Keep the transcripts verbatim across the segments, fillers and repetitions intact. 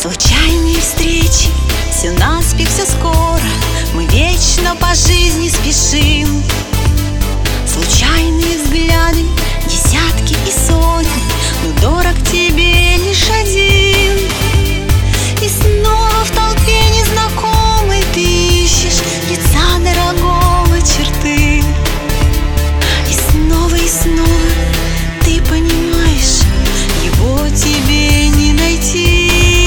Случайные встречи, все наспех, все скоро. Мы вечно по жизни спешим. Случайные взгляды, десятки и сотни, но дорог тебе лишь один. И снова в толпе незнакомой ты ищешь лица дорогого, черты. И снова и снова ты понимаешь, его тебе не найти.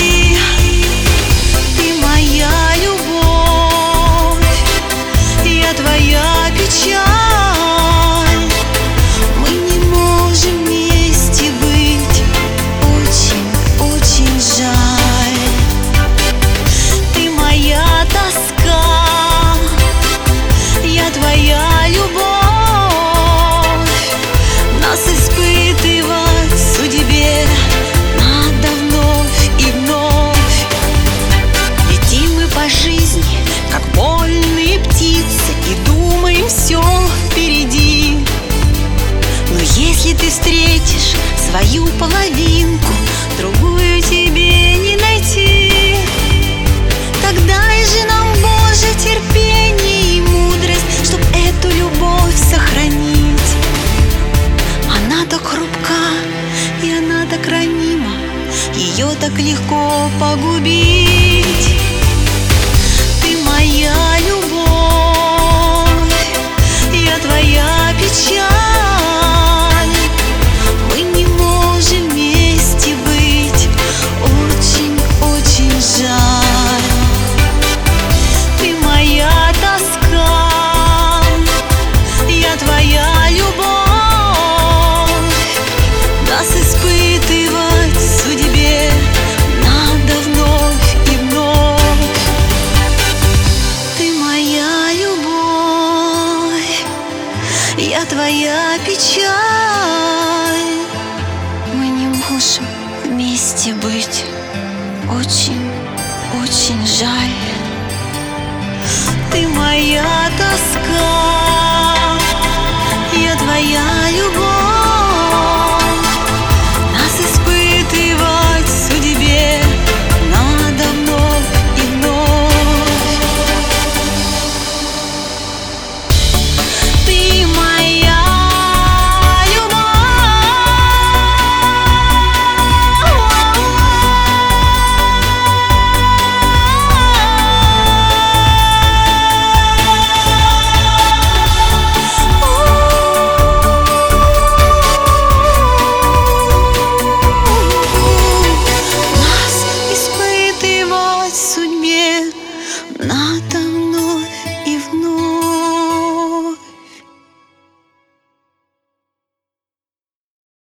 Ты моя любовь, я твоя печаль. Мы не можем вместе быть, очень, очень жаль. Ты моя тоска, я твоя любовь. Нас испытывать в судьбе надо вновь и вновь. Летим мы по жизни, как вольные птицы, и думаем, все впереди. Но если ты встретишь свою половинку, другую тебе не найти. Тогда и же нам, Боже, терпение и мудрость, чтоб эту любовь сохранить. Она так хрупка, и она так ранима, ее так легко погубить. Ты моя любовь, я твоя печаль. Мы не можем вместе быть, очень, очень жаль. Ты моя тоска, я твоя любовь. Нас испытывать в судьбе надо вновь и вновь. Ты моя любовь, я твоя печаль. Мы не можем вместе быть, очень, очень жаль. Ты моя тоска, я твоя любовь. Нас испытывать в судьбе надо вновь и вновь. Ты моя надо